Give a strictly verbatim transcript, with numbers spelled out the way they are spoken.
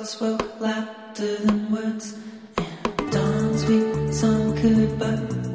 spoke louder than words, and dawn's sweet song could but